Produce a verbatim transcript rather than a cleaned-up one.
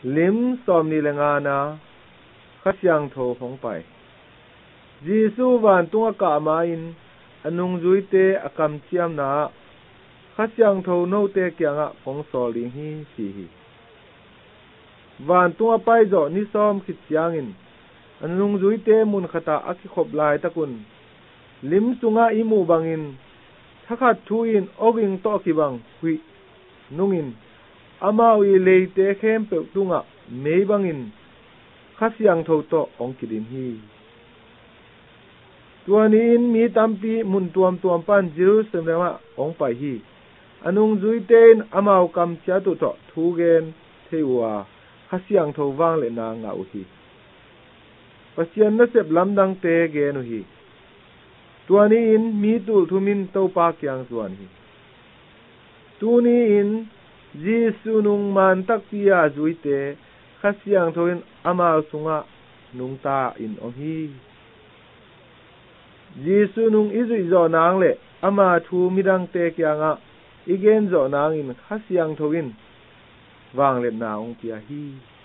lim som ni lenga na khasyang tho phong pai Jisu van tunga ka ma in anung zuite akam chiam na khasyang tho no te kyanga phong sol ring hi si hi van tunga pai zo ni som khit chiang in anung zuite mun khata aki khop lai takun lim sunga imu bangin thakhat thuin oging to ki bang hui nungin amawi leite khem pe tunga mei bangin khasyang tho to ongkidin hi tuanin mi tampi mun tuam tuam pan Jerusalem ma ong pai hi anung zuiten amau kam cha tu to thugen theiwa khasyang tho wang le na nga u hi pasian na sep lamdang te ge nu hi tuani in mi tul thumin to pa kyang chuan hi tuni in Jisu nung man tak pia zuite khasyang thoin ama sunga nung ta in ong hi Jisu nung izui zo nang le ama thu midang te kyanga igen zo nang in khasyang thoin wang le na ong pia hi